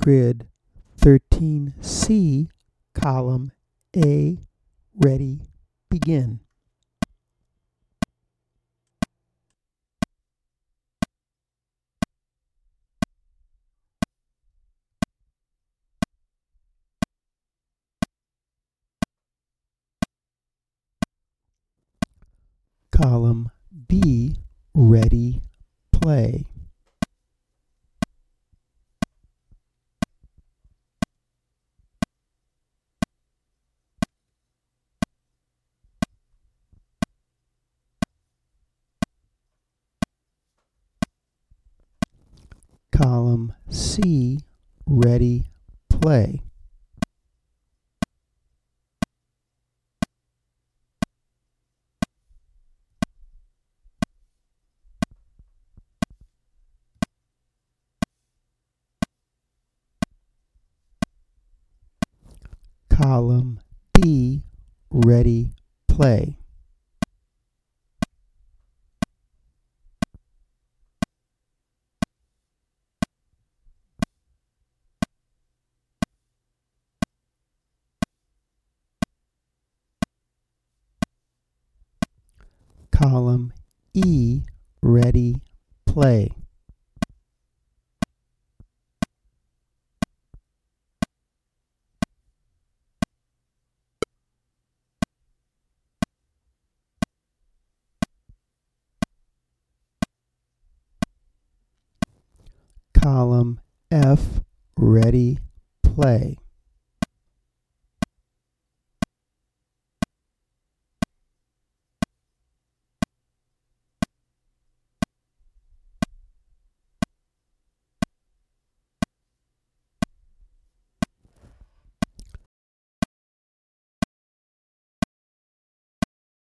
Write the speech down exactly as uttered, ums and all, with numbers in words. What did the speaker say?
Grid thirteen C, column A, ready, begin. Column B, ready, play. Column C, ready, play. Column D, ready, play. Column E, ready, play. Column F, ready, play.